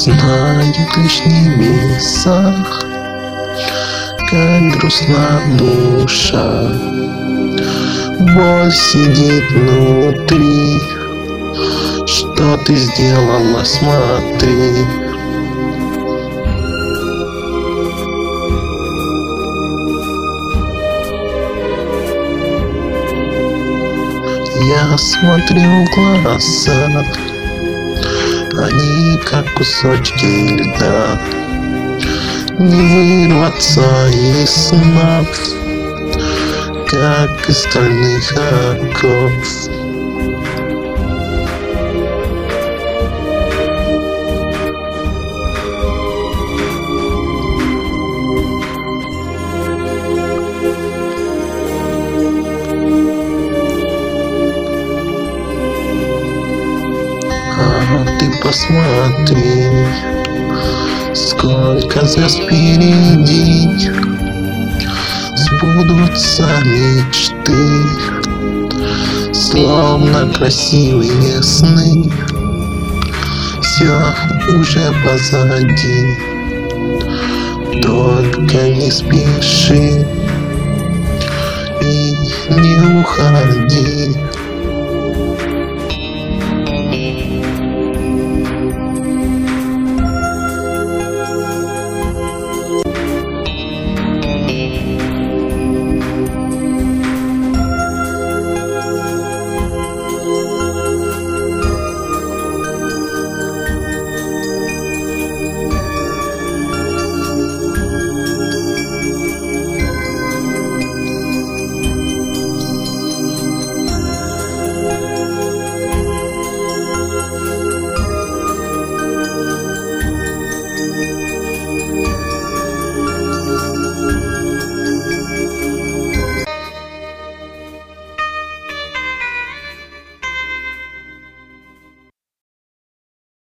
знают лишь в небесах, как грустна душа. Боль сидит внутри. Что ты сделала, смотри. Я смотрю в глаза, они как кусочки льда. Не вырваться из сна, как из стальных оков. А ты посмотри, сколько звезд впереди, сбудутся мечты, словно красивые сны. Все уже позади, только не спеши и не уходи.